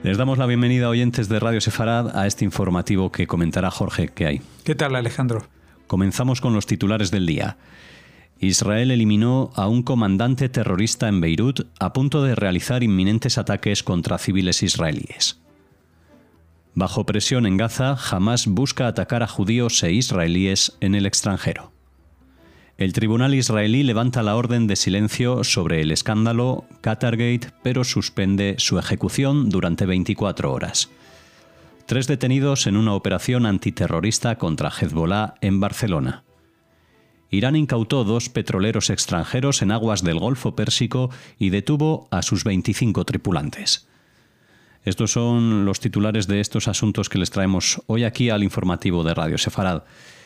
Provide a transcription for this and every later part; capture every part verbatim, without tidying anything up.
Les damos la bienvenida, oyentes de Radio Sefarad, a este informativo que comentará Jorge. ¿Qué hay? ¿Qué tal, Alejandro? Comenzamos con los titulares del día. Israel eliminó a un comandante terrorista en Beirut a punto de realizar inminentes ataques contra civiles israelíes. Bajo presión en Gaza, Hamás busca atacar a judíos e israelíes en el extranjero. El tribunal israelí levanta la orden de silencio sobre el escándalo Qatargate, pero suspende su ejecución durante veinticuatro horas. Tres detenidos en una operación antiterrorista contra Hezbollah en Barcelona. Irán incautó dos petroleros extranjeros en aguas del Golfo Pérsico y detuvo a sus veinticinco tripulantes. Estos son los titulares de estos asuntos que les traemos hoy aquí al informativo de Radio Sefarad.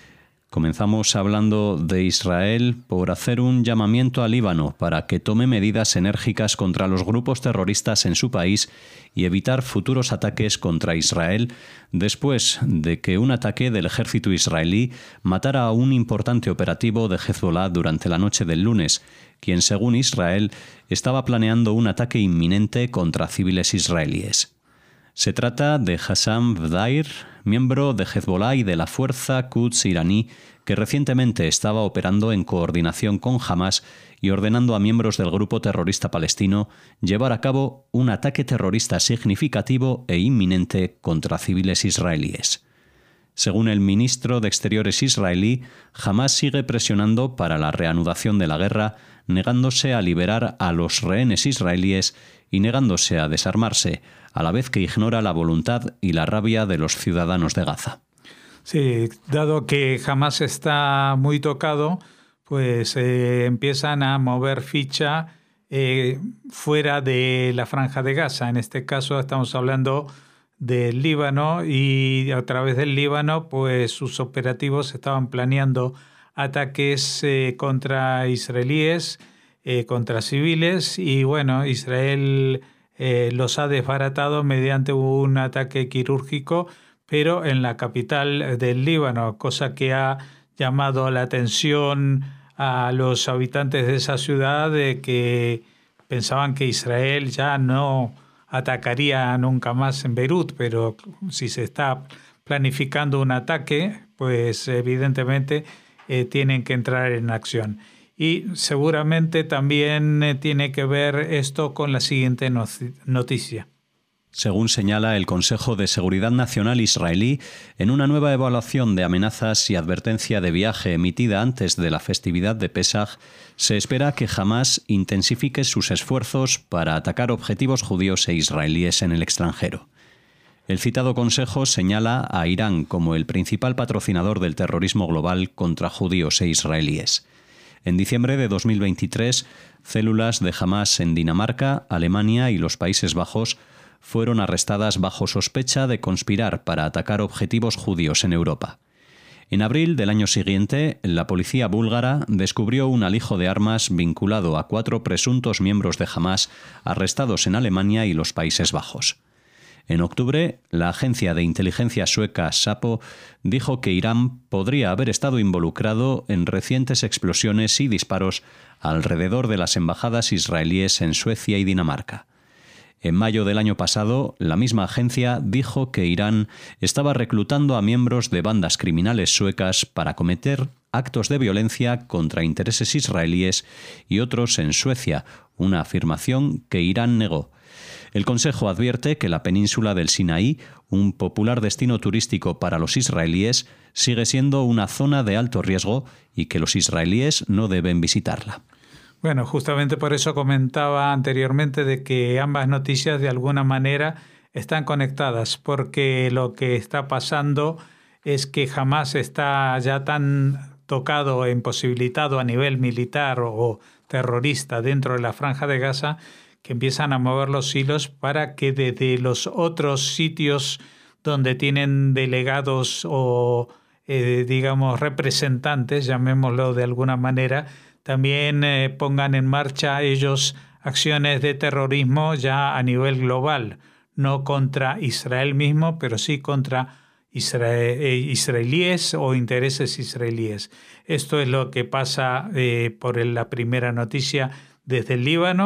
Comenzamos hablando de Israel por hacer un llamamiento al Líbano para que tome medidas enérgicas contra los grupos terroristas en su país y evitar futuros ataques contra Israel después de que un ataque del ejército israelí matara a un importante operativo de Hezbollah durante la noche del lunes, quien, según Israel, estaba planeando un ataque inminente contra civiles israelíes. Se trata de Hassam Vdair, miembro de Hezbollah y de la fuerza Quds iraní, que recientemente estaba operando en coordinación con Hamás y ordenando a miembros del grupo terrorista palestino llevar a cabo un ataque terrorista significativo e inminente contra civiles israelíes. Según el ministro de Exteriores israelí, Hamás sigue presionando para la reanudación de la guerra, negándose a liberar a los rehenes israelíes y negándose a desarmarse, a la vez que ignora la voluntad y la rabia de los ciudadanos de Gaza. Sí, dado que Hamás está muy tocado, pues eh, empiezan a mover ficha eh, fuera de la Franja de Gaza. En este caso estamos hablando del Líbano, y a través del Líbano pues sus operativos estaban planeando ataques eh, contra israelíes, eh, contra civiles, y bueno, Israel eh, los ha desbaratado mediante un ataque quirúrgico, pero en la capital del Líbano, cosa que ha llamado la atención a los habitantes de esa ciudad, de que pensaban que Israel ya no atacaría nunca más en Beirut, pero si se está planificando un ataque, pues evidentemente eh, tienen que entrar en acción. Y seguramente también eh, tiene que ver esto con la siguiente noticia. Según señala el Consejo de Seguridad Nacional israelí, en una nueva evaluación de amenazas y advertencia de viaje emitida antes de la festividad de Pesaj, se espera que Hamás intensifique sus esfuerzos para atacar objetivos judíos e israelíes en el extranjero. El citado Consejo señala a Irán como el principal patrocinador del terrorismo global contra judíos e israelíes. En diciembre de dos mil veintitrés, células de Hamás en Dinamarca, Alemania y los Países Bajos fueron arrestadas bajo sospecha de conspirar para atacar objetivos judíos en Europa. En abril del año siguiente, la policía búlgara descubrió un alijo de armas vinculado a cuatro presuntos miembros de Hamás arrestados en Alemania y los Países Bajos. En octubre, la agencia de inteligencia sueca SAPO dijo que Irán podría haber estado involucrado en recientes explosiones y disparos alrededor de las embajadas israelíes en Suecia y Dinamarca. En mayo del año pasado, la misma agencia dijo que Irán estaba reclutando a miembros de bandas criminales suecas para cometer actos de violencia contra intereses israelíes y otros en Suecia, una afirmación que Irán negó. El Consejo advierte que la península del Sinaí, un popular destino turístico para los israelíes, sigue siendo una zona de alto riesgo y que los israelíes no deben visitarla. Bueno, justamente por eso comentaba anteriormente de que ambas noticias de alguna manera están conectadas, porque lo que está pasando es que Hamás está ya tan tocado e imposibilitado a nivel militar o terrorista dentro de la Franja de Gaza, que empiezan a mover los hilos para que desde los otros sitios donde tienen delegados o, eh, digamos, representantes, llamémoslo de alguna manera, también eh, pongan en marcha ellos acciones de terrorismo ya a nivel global, no contra Israel mismo, pero sí contra israel, eh, israelíes o intereses israelíes. Esto es lo que pasa eh, por la primera noticia desde el Líbano,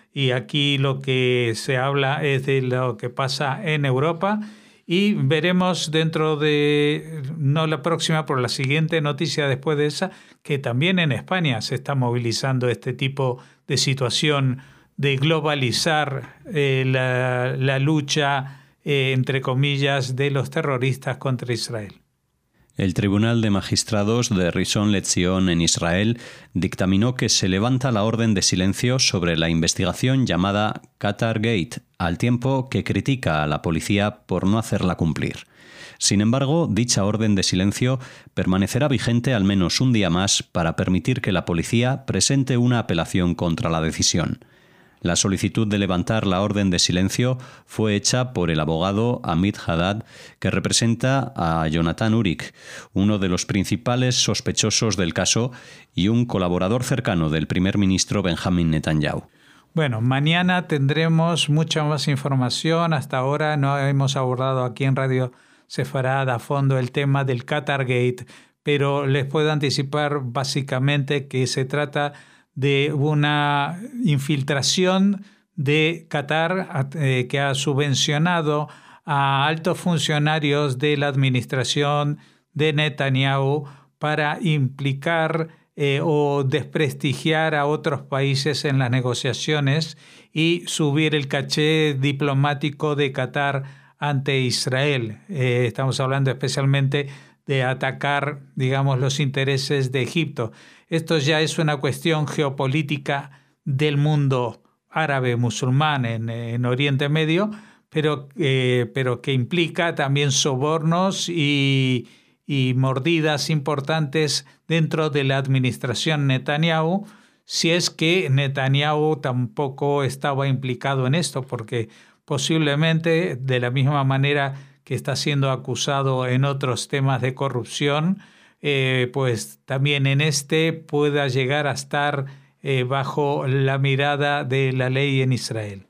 y aquí lo que se habla es de lo que pasa en Europa. Y veremos dentro de, no la próxima, pero la siguiente noticia después de esa, que también en España se está movilizando este tipo de situación de globalizar eh, la, la lucha, eh, entre comillas, de los terroristas contra Israel. El Tribunal de Magistrados de Rishon LeZion en Israel dictaminó que se levanta la orden de silencio sobre la investigación llamada Qatar Gate, al tiempo que critica a la policía por no hacerla cumplir. Sin embargo, dicha orden de silencio permanecerá vigente al menos un día más para permitir que la policía presente una apelación contra la decisión. La solicitud de levantar la orden de silencio fue hecha por el abogado Amit Haddad, que representa a Jonathan Urik, uno de los principales sospechosos del caso y un colaborador cercano del primer ministro Benjamin Netanyahu. Bueno, mañana tendremos mucha más información. Hasta ahora no hemos abordado aquí en Radio Sefarad a fondo el tema del Qatar Gate, pero les puedo anticipar básicamente que se trata de una infiltración de Qatar eh, que ha subvencionado a altos funcionarios de la administración de Netanyahu para implicar eh, o desprestigiar a otros países en las negociaciones y subir el caché diplomático de Qatar ante Israel. Eh, estamos hablando especialmente de atacar, digamos, los intereses de Egipto. Esto ya es una cuestión geopolítica del mundo árabe musulmán en, en Oriente Medio, pero, eh, pero que implica también sobornos y, y mordidas importantes dentro de la administración Netanyahu, si es que Netanyahu tampoco estaba implicado en esto, porque posiblemente de la misma manera que está siendo acusado en otros temas de corrupción, Eh, pues también en este pueda llegar a estar eh, bajo la mirada de la ley en Israel.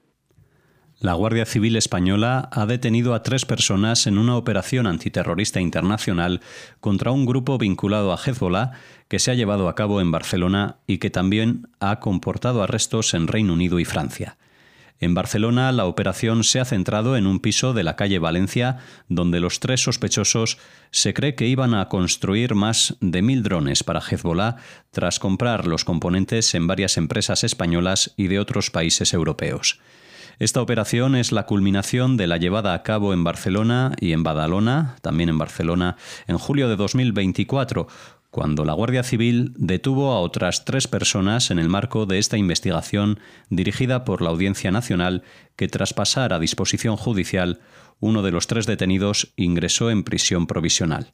La Guardia Civil española ha detenido a tres personas en una operación antiterrorista internacional contra un grupo vinculado a Hezbollah que se ha llevado a cabo en Barcelona y que también ha comportado arrestos en Reino Unido y Francia. En Barcelona, la operación se ha centrado en un piso de la calle Valencia, donde los tres sospechosos se cree que iban a construir más de mil drones para Hezbollah tras comprar los componentes en varias empresas españolas y de otros países europeos. Esta operación es la culminación de la llevada a cabo en Barcelona y en Badalona, también en Barcelona, en julio de dos mil veinticuatro, cuando la Guardia Civil detuvo a otras tres personas en el marco de esta investigación dirigida por la Audiencia Nacional, que tras pasar a disposición judicial, uno de los tres detenidos ingresó en prisión provisional.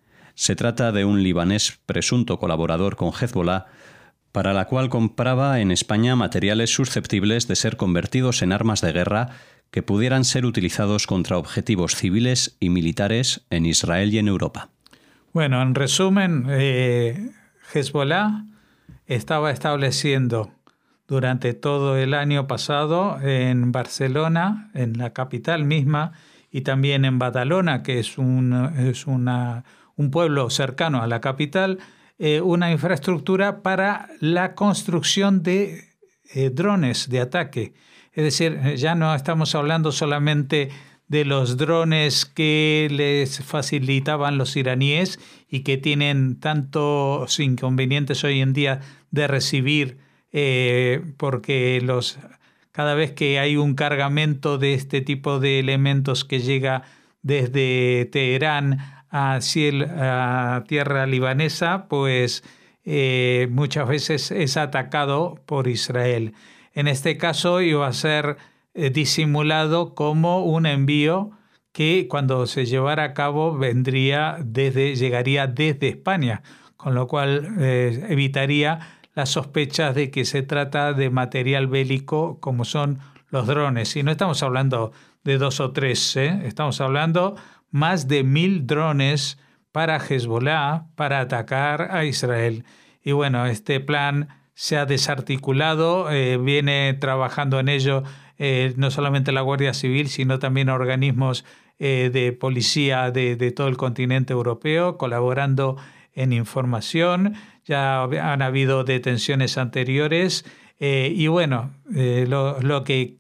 Se trata de un libanés presunto colaborador con Hezbollah, para la cual compraba en España materiales susceptibles de ser convertidos en armas de guerra que pudieran ser utilizados contra objetivos civiles y militares en Israel y en Europa. Bueno, en resumen, eh, Hezbollah estaba estableciendo durante todo el año pasado en Barcelona, en la capital misma, y también en Badalona, que es un, es una, un pueblo cercano a la capital, eh, una infraestructura para la construcción de eh, drones de ataque. Es decir, ya no estamos hablando solamente de los drones que les facilitaban los iraníes y que tienen tantos inconvenientes hoy en día de recibir, eh, porque los, cada vez que hay un cargamento de este tipo de elementos que llega desde Teherán hacia el, a tierra libanesa, pues eh, muchas veces es atacado por Israel. En este caso iba a ser disimulado como un envío que cuando se llevara a cabo vendría desde, llegaría desde España, con lo cual eh, evitaría las sospechas de que se trata de material bélico como son los drones. Y no estamos hablando de dos o tres, ¿eh? Estamos hablando más de mil drones para Hezbollah, para atacar a Israel. Y bueno, este plan se ha desarticulado, eh, viene trabajando en ello Eh, no solamente la Guardia Civil, sino también organismos eh, de policía de, de todo el continente europeo, colaborando en información. Ya han habido detenciones anteriores Eh, y bueno, eh, lo, lo que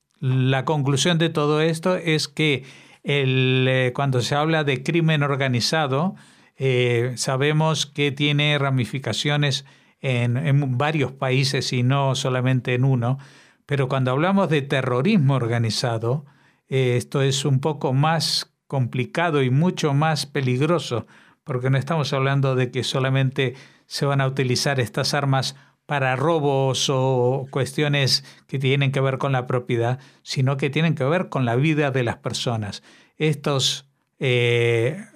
la conclusión de todo esto es que el, eh, cuando se habla de crimen organizado, eh, sabemos que tiene ramificaciones en, en varios países y no solamente en uno, pero cuando hablamos de terrorismo organizado, eh, esto es un poco más complicado y mucho más peligroso, porque no estamos hablando de que solamente se van a utilizar estas armas para robos o cuestiones que tienen que ver con la propiedad, sino que tienen que ver con la vida de las personas. Estos eh,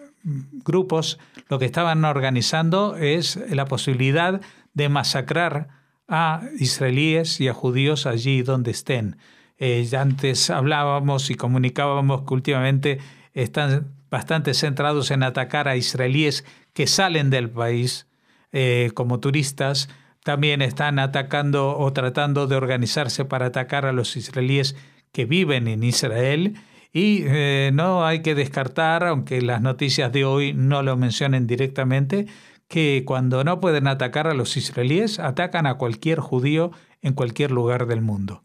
grupos lo que estaban organizando es la posibilidad de masacrar a israelíes y a judíos allí donde estén. Eh, ya antes hablábamos y comunicábamos que últimamente están bastante centrados en atacar a israelíes que salen del país eh, como turistas. También están atacando o tratando de organizarse para atacar a los israelíes que viven en Israel. Y eh, no hay que descartar, aunque las noticias de hoy no lo mencionen directamente, que cuando no pueden atacar a los israelíes, atacan a cualquier judío en cualquier lugar del mundo.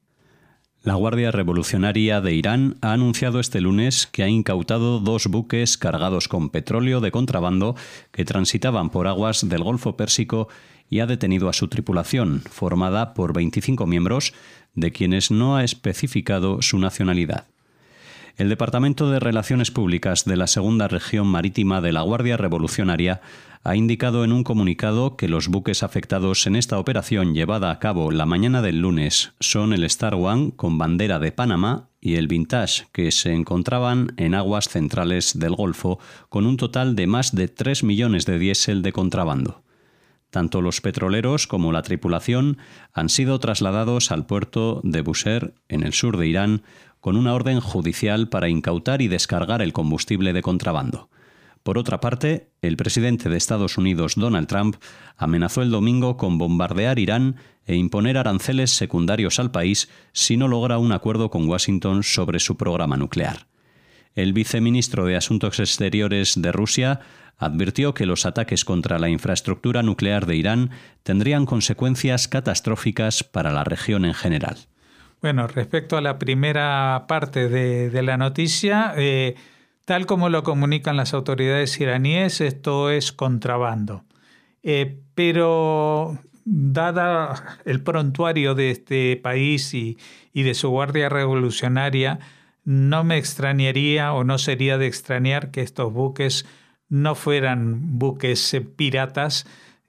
La Guardia Revolucionaria de Irán ha anunciado este lunes que ha incautado dos buques cargados con petróleo de contrabando que transitaban por aguas del Golfo Pérsico y ha detenido a su tripulación, formada por veinticinco miembros, de quienes no ha especificado su nacionalidad. El Departamento de Relaciones Públicas de la Segunda Región Marítima de la Guardia Revolucionaria ha indicado en un comunicado que los buques afectados en esta operación llevada a cabo la mañana del lunes son el Star One con bandera de Panamá y el Vintage, que se encontraban en aguas centrales del Golfo con un total de más de tres millones de diésel de contrabando. Tanto los petroleros como la tripulación han sido trasladados al puerto de Bushehr, en el sur de Irán, con una orden judicial para incautar y descargar el combustible de contrabando. Por otra parte, el presidente de Estados Unidos, Donald Trump, amenazó el domingo con bombardear Irán e imponer aranceles secundarios al país si no logra un acuerdo con Washington sobre su programa nuclear. El viceministro de Asuntos Exteriores de Rusia advirtió que los ataques contra la infraestructura nuclear de Irán tendrían consecuencias catastróficas para la región en general. Bueno, respecto a la primera parte de, de la noticia, eh, tal como lo comunican las autoridades iraníes, esto es contrabando. Eh, pero dada el prontuario de este país y, y de su Guardia Revolucionaria, no me extrañaría o no sería de extrañar que estos buques no fueran buques eh, piratas,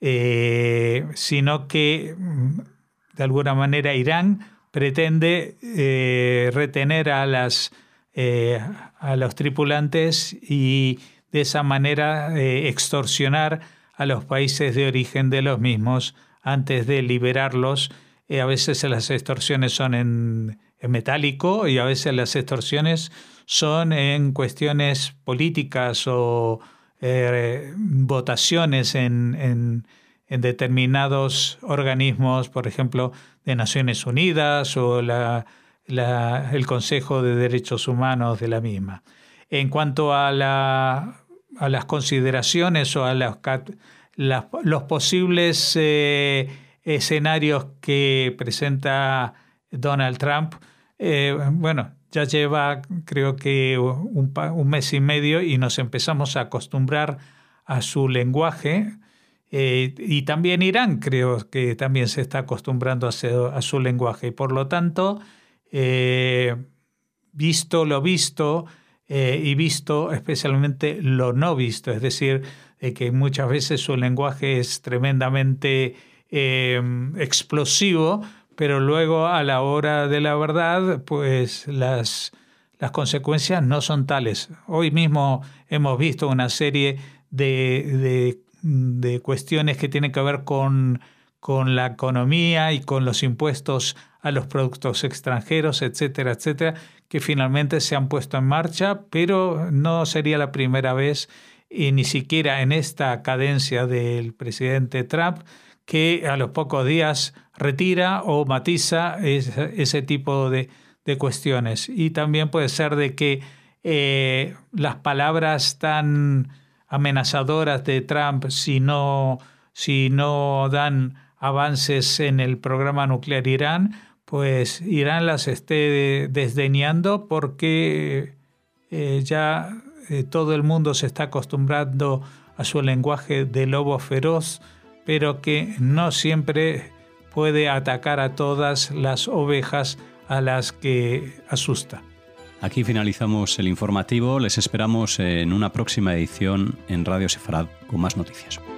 eh, sino que de alguna manera Irán pretende eh, retener a, las, eh, a los tripulantes y de esa manera eh, extorsionar a los países de origen de los mismos antes de liberarlos. Eh, a veces las extorsiones son en, en metálico y a veces las extorsiones son en cuestiones políticas o eh, votaciones en, en, en determinados organismos, por ejemplo, de Naciones Unidas o la, la, el Consejo de Derechos Humanos de la misma. En cuanto a, la, a las consideraciones o a las, las, los posibles eh, escenarios que presenta Donald Trump, eh, bueno, ya lleva creo que un, un mes y medio y nos empezamos a acostumbrar a su lenguaje. Eh, y también Irán creo que también se está acostumbrando a, su, a su lenguaje. Y por lo tanto, eh, visto lo visto eh, y visto especialmente lo no visto, es decir, eh, que muchas veces su lenguaje es tremendamente eh, explosivo, pero luego a la hora de la verdad, pues las, las consecuencias no son tales. Hoy mismo hemos visto una serie de... de de cuestiones que tienen que ver con, con la economía y con los impuestos a los productos extranjeros, etcétera, etcétera, que finalmente se han puesto en marcha, pero no sería la primera vez, y ni siquiera en esta cadencia del presidente Trump, que a los pocos días retira o matiza ese, ese tipo de, de cuestiones. Y también puede ser de que eh, las palabras tan amenazadoras de Trump, si no, si no dan avances en el programa nuclear Irán, pues Irán las esté desdeñando porque eh, ya eh, todo el mundo se está acostumbrando a su lenguaje de lobo feroz, pero que no siempre puede atacar a todas las ovejas a las que asusta. Aquí finalizamos el informativo. Les esperamos en una próxima edición en Radio Sefarad con más noticias.